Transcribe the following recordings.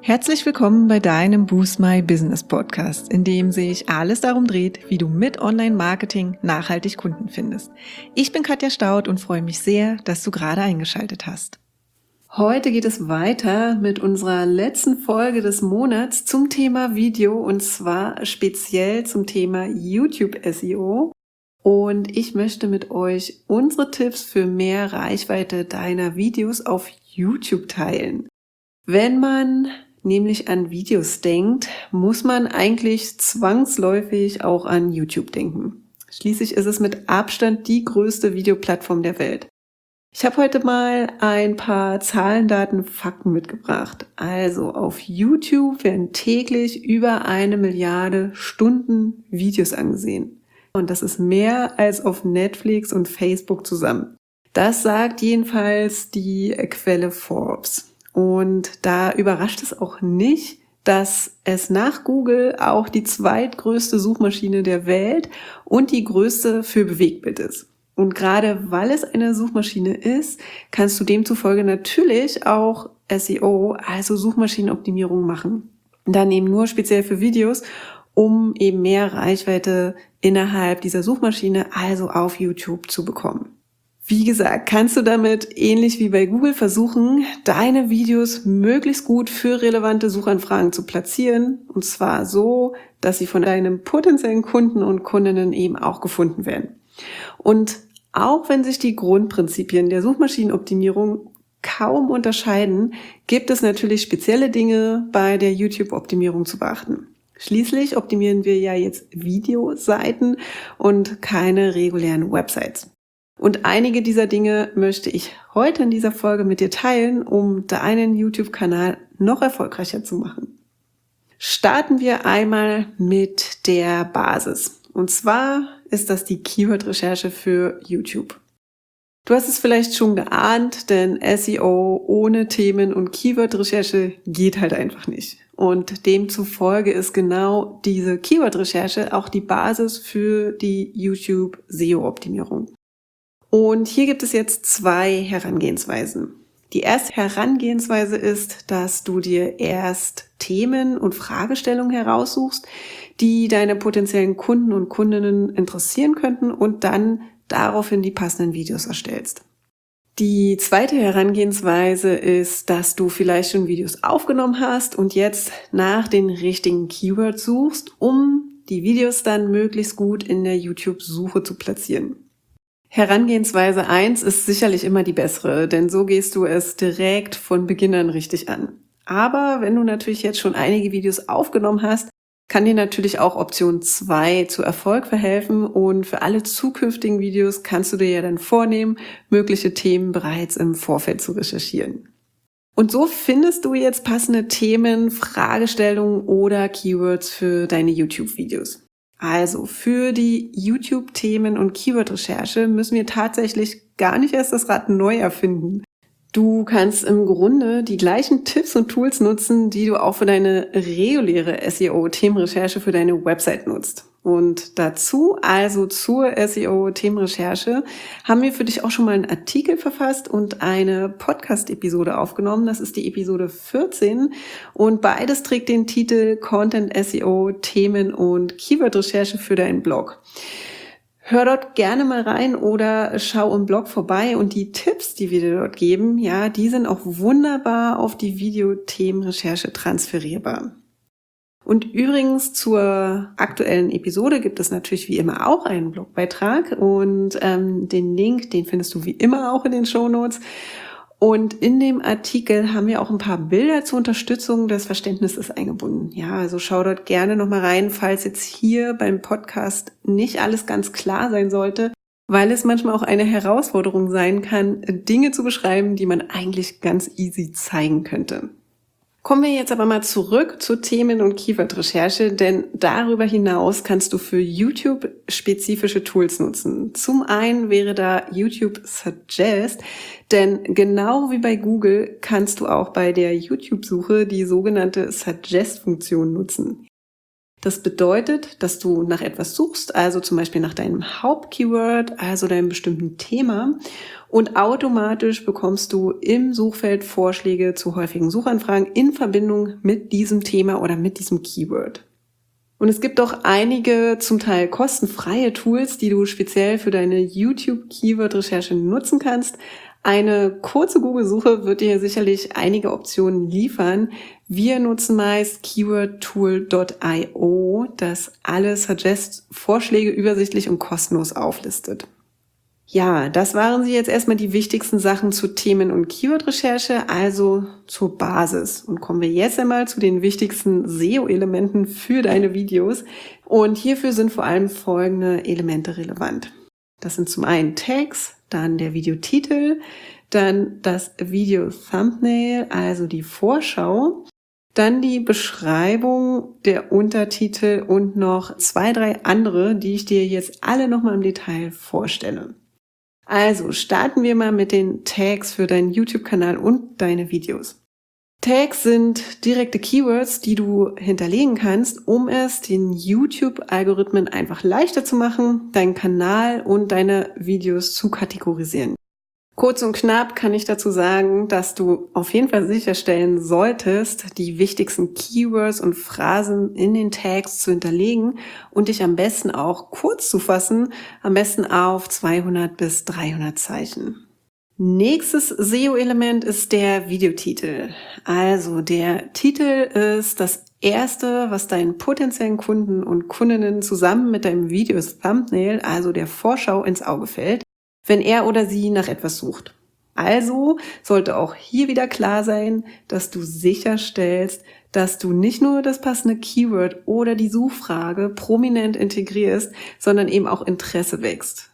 Herzlich willkommen bei deinem Boost My Business Podcast, in dem sich alles darum dreht, wie du mit Online-Marketing nachhaltig Kunden findest. Ich bin Katja Staud und freue mich sehr, dass du gerade eingeschaltet hast. Heute geht es weiter mit unserer letzten Folge des Monats zum Thema Video und zwar speziell zum Thema YouTube SEO. Und ich möchte mit euch unsere Tipps für mehr Reichweite deiner Videos auf YouTube teilen. Wenn man nämlich an Videos denkt, muss man eigentlich zwangsläufig auch an YouTube denken. Schließlich ist es mit Abstand die größte Videoplattform der Welt. Ich habe heute mal ein paar Zahlen, Daten, Fakten mitgebracht. Also auf YouTube werden täglich über 1 Milliarde Stunden Videos angesehen. Und das ist mehr als auf Netflix und Facebook zusammen. Das sagt jedenfalls die Quelle Forbes. Und da überrascht es auch nicht, dass es nach Google auch die zweitgrößte Suchmaschine der Welt und die größte für Bewegtbild ist. Und gerade weil es eine Suchmaschine ist, kannst du demzufolge natürlich auch SEO, also Suchmaschinenoptimierung machen. Dann eben nur speziell für Videos, um eben mehr Reichweite innerhalb dieser Suchmaschine, also auf YouTube, zu bekommen. Wie gesagt, kannst du damit ähnlich wie bei Google versuchen, deine Videos möglichst gut für relevante Suchanfragen zu platzieren. Und zwar so, dass sie von deinen potenziellen Kunden und Kundinnen eben auch gefunden werden. Und auch wenn sich die Grundprinzipien der Suchmaschinenoptimierung kaum unterscheiden, gibt es natürlich spezielle Dinge bei der YouTube-Optimierung zu beachten. Schließlich optimieren wir ja jetzt Videoseiten und keine regulären Websites. Und einige dieser Dinge möchte ich heute in dieser Folge mit dir teilen, um deinen YouTube-Kanal noch erfolgreicher zu machen. Starten wir einmal mit der Basis. Und zwar ist das die Keyword-Recherche für YouTube. Du hast es vielleicht schon geahnt, denn SEO ohne Themen- und Keyword-Recherche geht halt einfach nicht. Und demzufolge ist genau diese Keyword-Recherche auch die Basis für die YouTube-SEO-Optimierung. Und hier gibt es jetzt 2 Herangehensweisen. Die erste Herangehensweise ist, dass du dir erst Themen und Fragestellungen heraussuchst, die deine potenziellen Kunden und Kundinnen interessieren könnten und dann daraufhin die passenden Videos erstellst. Die zweite Herangehensweise ist, dass du vielleicht schon Videos aufgenommen hast und jetzt nach den richtigen Keywords suchst, um die Videos dann möglichst gut in der YouTube-Suche zu platzieren. Herangehensweise 1 ist sicherlich immer die bessere, denn so gehst du es direkt von Beginn an richtig an. Aber wenn du natürlich jetzt schon einige Videos aufgenommen hast, kann dir natürlich auch Option 2 zu Erfolg verhelfen und für alle zukünftigen Videos kannst du dir ja dann vornehmen, mögliche Themen bereits im Vorfeld zu recherchieren. Und so findest du jetzt passende Themen, Fragestellungen oder Keywords für deine YouTube-Videos. Also für die YouTube-Themen- und Keyword-Recherche müssen wir tatsächlich gar nicht erst das Rad neu erfinden. Du kannst im Grunde die gleichen Tipps und Tools nutzen, die du auch für deine reguläre SEO-Themenrecherche für deine Website nutzt. Und dazu, also zur SEO-Themenrecherche, haben wir für dich auch schon mal einen Artikel verfasst und eine Podcast-Episode aufgenommen. Das ist die Episode 14 und beides trägt den Titel Content SEO, Themen- und Keyword-Recherche für deinen Blog. Hör dort gerne mal rein oder schau im Blog vorbei und die Tipps, die wir dir dort geben, ja, die sind auch wunderbar auf die Videothemenrecherche transferierbar. Und übrigens zur aktuellen Episode gibt es natürlich wie immer auch einen Blogbeitrag und den Link, den findest du wie immer auch in den Shownotes. Und in dem Artikel haben wir auch ein paar Bilder zur Unterstützung des Verständnisses eingebunden. Ja, also schau dort gerne nochmal rein, falls jetzt hier beim Podcast nicht alles ganz klar sein sollte, weil es manchmal auch eine Herausforderung sein kann, Dinge zu beschreiben, die man eigentlich ganz easy zeigen könnte. Kommen wir jetzt aber mal zurück zur Themen- und Keyword-Recherche, denn darüber hinaus kannst du für YouTube spezifische Tools nutzen. Zum einen wäre da YouTube Suggest, denn genau wie bei Google kannst du auch bei der YouTube-Suche die sogenannte Suggest-Funktion nutzen. Das bedeutet, dass du nach etwas suchst, also zum Beispiel nach deinem Hauptkeyword, also deinem bestimmten Thema, und automatisch bekommst du im Suchfeld Vorschläge zu häufigen Suchanfragen in Verbindung mit diesem Thema oder mit diesem Keyword. Und es gibt auch einige zum Teil kostenfreie Tools, die du speziell für deine YouTube-Keyword-Recherche nutzen kannst. Eine kurze Google-Suche wird dir sicherlich einige Optionen liefern. Wir nutzen meist keywordtool.io, das alle Suggest-Vorschläge übersichtlich und kostenlos auflistet. Ja, das waren sie jetzt erstmal die wichtigsten Sachen zu Themen- und Keyword-Recherche, also zur Basis. Und kommen wir jetzt einmal zu den wichtigsten SEO-Elementen für deine Videos. Und hierfür sind vor allem folgende Elemente relevant. Das sind zum einen Tags, dann der Videotitel, dann das Video-Thumbnail, also die Vorschau, dann die Beschreibung, der Untertitel und noch 2, 3 andere, die ich dir jetzt alle nochmal im Detail vorstelle. Also starten wir mal mit den Tags für deinen YouTube-Kanal und deine Videos. Tags sind direkte Keywords, die du hinterlegen kannst, um es den YouTube-Algorithmen einfach leichter zu machen, deinen Kanal und deine Videos zu kategorisieren. Kurz und knapp kann ich dazu sagen, dass du auf jeden Fall sicherstellen solltest, die wichtigsten Keywords und Phrasen in den Tags zu hinterlegen und dich am besten auch kurz zu fassen, am besten auf 200 bis 300 Zeichen. Nächstes SEO-Element ist der Videotitel. Also der Titel ist das Erste, was deinen potenziellen Kunden und Kundinnen zusammen mit deinem Video-Thumbnail, also der Vorschau, ins Auge fällt, wenn er oder sie nach etwas sucht. Also sollte auch hier wieder klar sein, dass du sicherstellst, dass du nicht nur das passende Keyword oder die Suchfrage prominent integrierst, sondern eben auch Interesse wächst.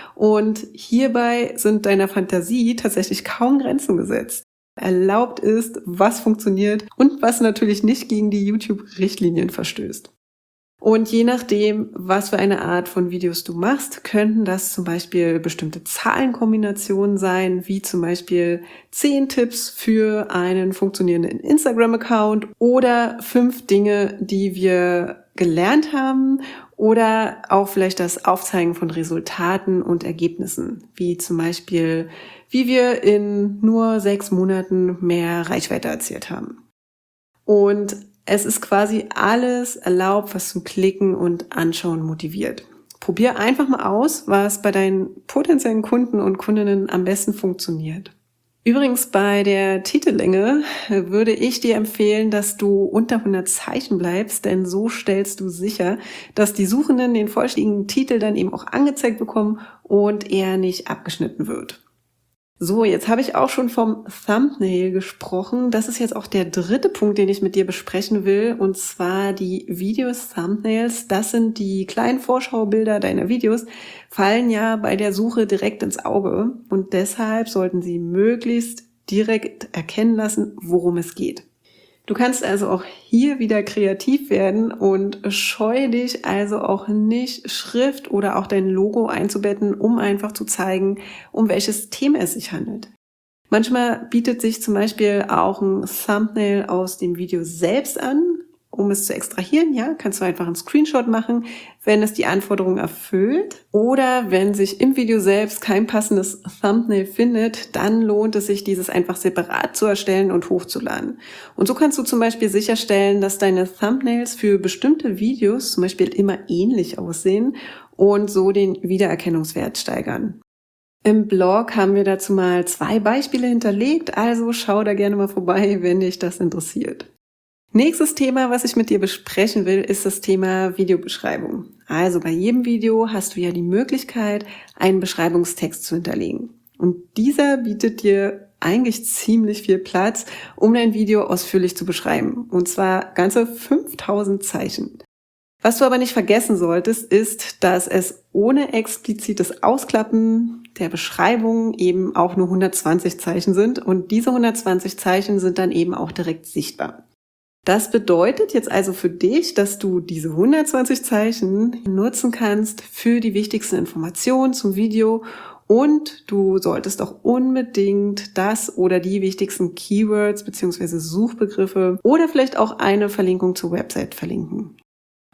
Und hierbei sind deiner Fantasie tatsächlich kaum Grenzen gesetzt. Erlaubt ist, was funktioniert und was natürlich nicht gegen die YouTube-Richtlinien verstößt. Und je nachdem, was für eine Art von Videos du machst, könnten das zum Beispiel bestimmte Zahlenkombinationen sein, wie zum Beispiel 10 Tipps für einen funktionierenden Instagram-Account oder 5 Dinge, die wir gelernt haben, oder auch vielleicht das Aufzeigen von Resultaten und Ergebnissen, wie zum Beispiel, wie wir in nur 6 Monaten mehr Reichweite erzielt haben. Und es ist quasi alles erlaubt, was zum Klicken und Anschauen motiviert. Probier einfach mal aus, was bei deinen potenziellen Kunden und Kundinnen am besten funktioniert. Übrigens bei der Titellänge würde ich dir empfehlen, dass du unter 100 Zeichen bleibst, denn so stellst du sicher, dass die Suchenden den vollständigen Titel dann eben auch angezeigt bekommen und er nicht abgeschnitten wird. So, jetzt habe ich auch schon vom Thumbnail gesprochen. Das ist jetzt auch der dritte Punkt, den ich mit dir besprechen will, und zwar die Videos-Thumbnails. Das sind die kleinen Vorschaubilder deiner Videos, fallen ja bei der Suche direkt ins Auge und deshalb sollten sie möglichst direkt erkennen lassen, worum es geht. Du kannst also auch hier wieder kreativ werden und scheue dich also auch nicht, Schrift oder auch dein Logo einzubetten, um einfach zu zeigen, um welches Thema es sich handelt. Manchmal bietet sich zum Beispiel auch ein Thumbnail aus dem Video selbst an, um es zu extrahieren. Ja, kannst du einfach einen Screenshot machen, wenn es die Anforderungen erfüllt. Oder wenn sich im Video selbst kein passendes Thumbnail findet, dann lohnt es sich, dieses einfach separat zu erstellen und hochzuladen. Und so kannst du zum Beispiel sicherstellen, dass deine Thumbnails für bestimmte Videos zum Beispiel immer ähnlich aussehen und so den Wiedererkennungswert steigern. Im Blog haben wir dazu mal 2 Beispiele hinterlegt, also schau da gerne mal vorbei, wenn dich das interessiert. Nächstes Thema, was ich mit dir besprechen will, ist das Thema Videobeschreibung. Also bei jedem Video hast du ja die Möglichkeit, einen Beschreibungstext zu hinterlegen. Und dieser bietet dir eigentlich ziemlich viel Platz, um dein Video ausführlich zu beschreiben. Und zwar ganze 5000 Zeichen. Was du aber nicht vergessen solltest, ist, dass es ohne explizites Ausklappen der Beschreibung eben auch nur 120 Zeichen sind. Und diese 120 Zeichen sind dann eben auch direkt sichtbar. Das bedeutet jetzt also für dich, dass du diese 120 Zeichen nutzen kannst für die wichtigsten Informationen zum Video und du solltest auch unbedingt das oder die wichtigsten Keywords bzw. Suchbegriffe oder vielleicht auch eine Verlinkung zur Website verlinken.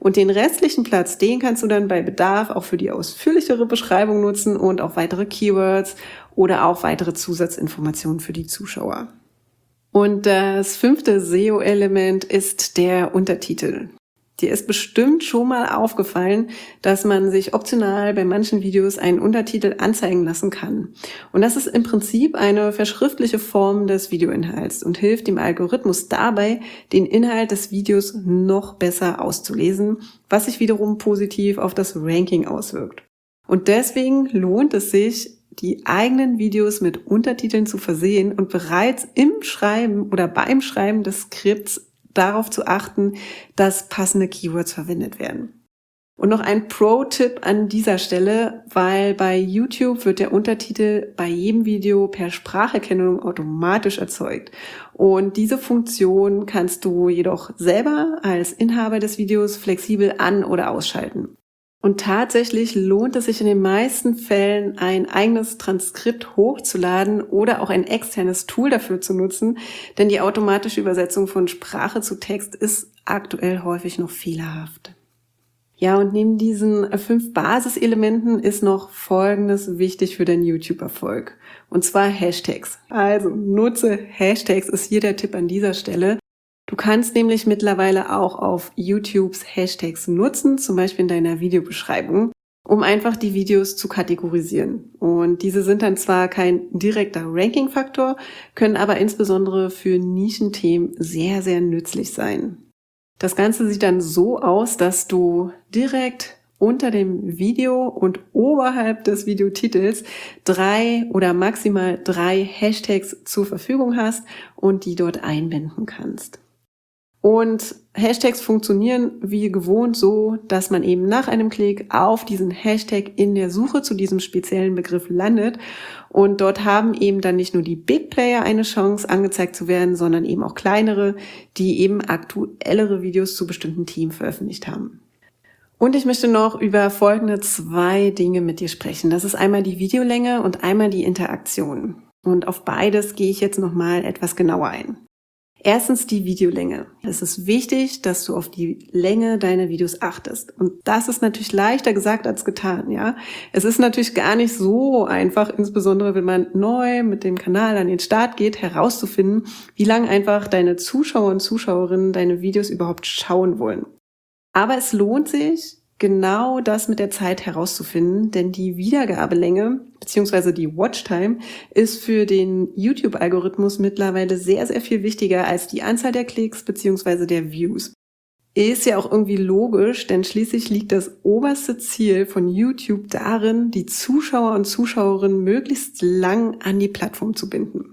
Und den restlichen Platz, den kannst du dann bei Bedarf auch für die ausführlichere Beschreibung nutzen und auch weitere Keywords oder auch weitere Zusatzinformationen für die Zuschauer. Und das 5. SEO-Element ist der Untertitel. Dir ist bestimmt schon mal aufgefallen, dass man sich optional bei manchen Videos einen Untertitel anzeigen lassen kann. Und das ist im Prinzip eine verschriftliche Form des Videoinhalts und hilft dem Algorithmus dabei, den Inhalt des Videos noch besser auszulesen, was sich wiederum positiv auf das Ranking auswirkt. Und deswegen lohnt es sich, die eigenen Videos mit Untertiteln zu versehen und bereits im Schreiben oder beim Schreiben des Skripts darauf zu achten, dass passende Keywords verwendet werden. Und noch ein Pro-Tipp an dieser Stelle, weil bei YouTube wird der Untertitel bei jedem Video per Spracherkennung automatisch erzeugt. Und diese Funktion kannst du jedoch selber als Inhaber des Videos flexibel an- oder ausschalten. Und tatsächlich lohnt es sich in den meisten Fällen, ein eigenes Transkript hochzuladen oder auch ein externes Tool dafür zu nutzen, denn die automatische Übersetzung von Sprache zu Text ist aktuell häufig noch fehlerhaft. Ja, und neben diesen 5 Basiselementen ist noch Folgendes wichtig für deinen YouTube-Erfolg. Und zwar Hashtags. Also nutze Hashtags, ist hier der Tipp an dieser Stelle. Du kannst nämlich mittlerweile auch auf YouTubes Hashtags nutzen, zum Beispiel in deiner Videobeschreibung, um einfach die Videos zu kategorisieren. Und diese sind dann zwar kein direkter Ranking-Faktor, können aber insbesondere für Nischenthemen sehr, sehr nützlich sein. Das Ganze sieht dann so aus, dass du direkt unter dem Video und oberhalb des Videotitels 3 oder maximal 3 Hashtags zur Verfügung hast und die dort einbinden kannst. Und Hashtags funktionieren wie gewohnt so, dass man eben nach einem Klick auf diesen Hashtag in der Suche zu diesem speziellen Begriff landet. Und dort haben eben dann nicht nur die Big Player eine Chance, angezeigt zu werden, sondern eben auch kleinere, die eben aktuellere Videos zu bestimmten Themen veröffentlicht haben. Und ich möchte noch über folgende 2 Dinge mit dir sprechen. Das ist einmal die Videolänge und einmal die Interaktion. Und auf beides gehe ich jetzt nochmal etwas genauer ein. Erstens die Videolänge. Es ist wichtig, dass du auf die Länge deiner Videos achtest. Und das ist natürlich leichter gesagt als getan, ja. Es ist natürlich gar nicht so einfach, insbesondere wenn man neu mit dem Kanal an den Start geht, herauszufinden, wie lange einfach deine Zuschauer und Zuschauerinnen deine Videos überhaupt schauen wollen. Aber es lohnt sich, genau das mit der Zeit herauszufinden, denn die Wiedergabelänge bzw. die Watchtime ist für den YouTube-Algorithmus mittlerweile sehr, sehr viel wichtiger als die Anzahl der Klicks bzw. der Views. Ist ja auch irgendwie logisch, denn schließlich liegt das oberste Ziel von YouTube darin, die Zuschauer und Zuschauerinnen möglichst lang an die Plattform zu binden.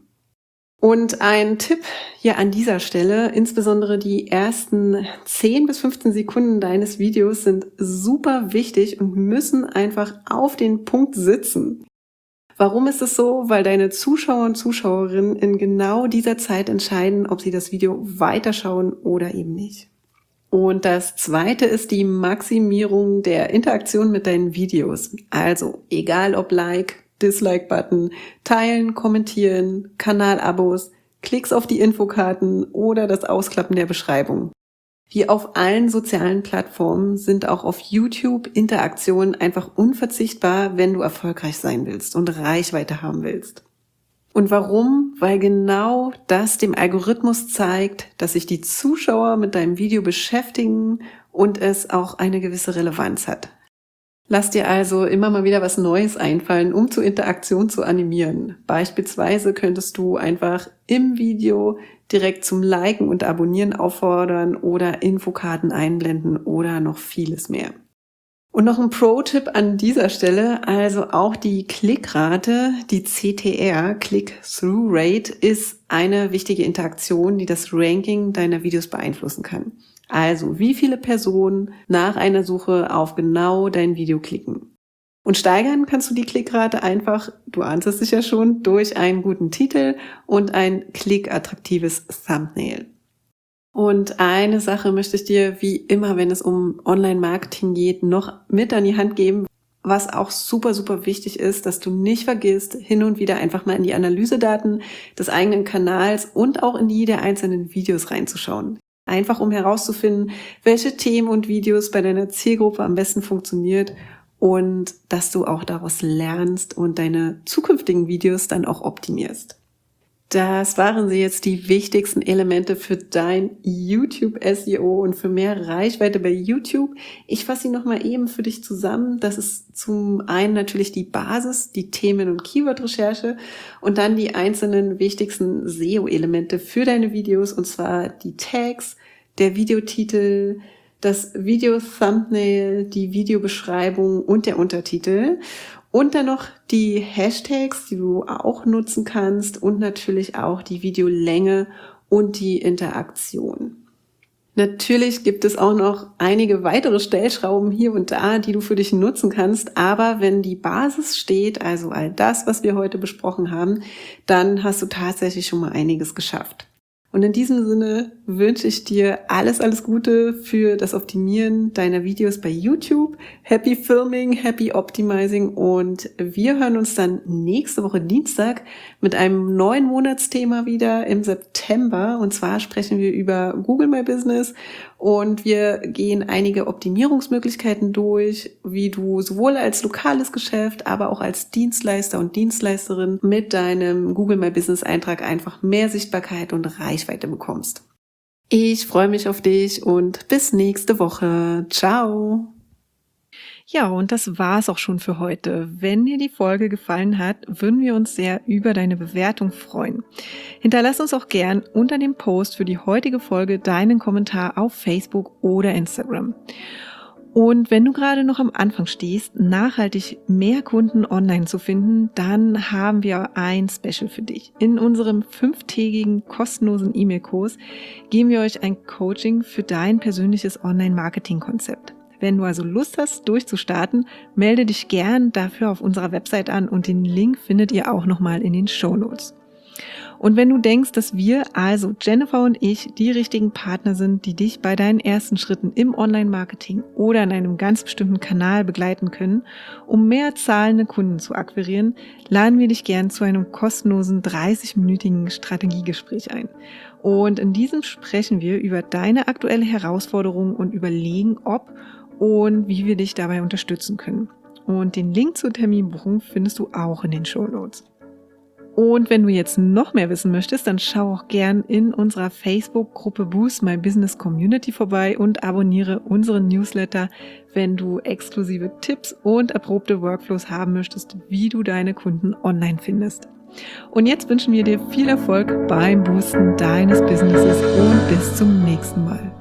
Und ein Tipp hier an dieser Stelle, insbesondere die ersten 10 bis 15 Sekunden deines Videos sind super wichtig und müssen einfach auf den Punkt sitzen. Warum ist es so? Weil deine Zuschauer und Zuschauerinnen in genau dieser Zeit entscheiden, ob sie das Video weiterschauen oder eben nicht. Und das 2. ist die Maximierung der Interaktion mit deinen Videos. Also egal ob Like, Dislike-Button, teilen, kommentieren, Kanalabos, Klicks auf die Infokarten oder das Ausklappen der Beschreibung. Wie auf allen sozialen Plattformen sind auch auf YouTube Interaktionen einfach unverzichtbar, wenn du erfolgreich sein willst und Reichweite haben willst. Und warum? Weil genau das dem Algorithmus zeigt, dass sich die Zuschauer mit deinem Video beschäftigen und es auch eine gewisse Relevanz hat. Lass dir also immer mal wieder was Neues einfallen, um zur Interaktion zu animieren. Beispielsweise könntest du einfach im Video direkt zum Liken und Abonnieren auffordern oder Infokarten einblenden oder noch vieles mehr. Und noch ein Pro-Tipp an dieser Stelle, also auch die Klickrate, die CTR, Click-Through Rate, ist eine wichtige Interaktion, die das Ranking deiner Videos beeinflussen kann. Also, wie viele Personen nach einer Suche auf genau dein Video klicken. Und steigern kannst du die Klickrate einfach, du ahnst es sicher schon, durch einen guten Titel und ein klickattraktives Thumbnail. Und eine Sache möchte ich dir, wie immer, wenn es um Online-Marketing geht, noch mit an die Hand geben, was auch super, super wichtig ist, dass du nicht vergisst, hin und wieder einfach mal in die Analysedaten des eigenen Kanals und auch in die der einzelnen Videos reinzuschauen. einfach um herauszufinden, welche Themen und Videos bei deiner Zielgruppe am besten funktioniert und dass du auch daraus lernst und deine zukünftigen Videos dann auch optimierst. Das waren sie jetzt, die wichtigsten Elemente für dein YouTube-SEO und für mehr Reichweite bei YouTube. Ich fasse sie nochmal eben für dich zusammen. Das ist zum einen natürlich die Basis, die Themen- und Keyword-Recherche und dann die einzelnen wichtigsten SEO-Elemente für deine Videos, und zwar die Tags, der Videotitel, das Video-Thumbnail, die Videobeschreibung und der Untertitel. Und dann noch die Hashtags, die du auch nutzen kannst, und natürlich auch die Videolänge und die Interaktion. Natürlich gibt es auch noch einige weitere Stellschrauben hier und da, die du für dich nutzen kannst. Aber wenn die Basis steht, also all das, was wir heute besprochen haben, dann hast du tatsächlich schon mal einiges geschafft. Und in diesem Sinne wünsche ich dir alles Gute für das Optimieren deiner Videos bei YouTube. Happy Filming, Happy Optimizing, und wir hören uns dann nächste Woche Dienstag mit einem neuen Monatsthema wieder im September. Und zwar sprechen wir über Google My Business und wir gehen einige Optimierungsmöglichkeiten durch, wie du sowohl als lokales Geschäft, aber auch als Dienstleister und Dienstleisterin mit deinem Google My Business Eintrag einfach mehr Sichtbarkeit und Reichweite bekommst. Ich freue mich auf dich und bis nächste Woche. Ciao! Ja, und das war's auch schon für heute. Wenn dir die Folge gefallen hat, würden wir uns sehr über deine Bewertung freuen. Hinterlass uns auch gern unter dem Post für die heutige Folge deinen Kommentar auf Facebook oder Instagram. Und wenn du gerade noch am Anfang stehst, nachhaltig mehr Kunden online zu finden, dann haben wir ein Special für dich. In unserem 5-tägigen kostenlosen E-Mail-Kurs geben wir euch ein Coaching für dein persönliches Online-Marketing-Konzept. Wenn du also Lust hast, durchzustarten, melde dich gern dafür auf unserer Website an und den Link findet ihr auch nochmal in den Shownotes. Und wenn du denkst, dass wir, also Jennifer und ich, die richtigen Partner sind, die dich bei deinen ersten Schritten im Online-Marketing oder in einem ganz bestimmten Kanal begleiten können, um mehr zahlende Kunden zu akquirieren, laden wir dich gern zu einem kostenlosen 30-minütigen Strategiegespräch ein. Und in diesem sprechen wir über deine aktuelle Herausforderung und überlegen, ob und wie wir dich dabei unterstützen können. Und den Link zur Terminbuchung findest du auch in den Shownotes. Und wenn du jetzt noch mehr wissen möchtest, dann schau auch gern in unserer Facebook-Gruppe Boost My Business Community vorbei und abonniere unseren Newsletter, wenn du exklusive Tipps und erprobte Workflows haben möchtest, wie du deine Kunden online findest. Und jetzt wünschen wir dir viel Erfolg beim Boosten deines Businesses und bis zum nächsten Mal.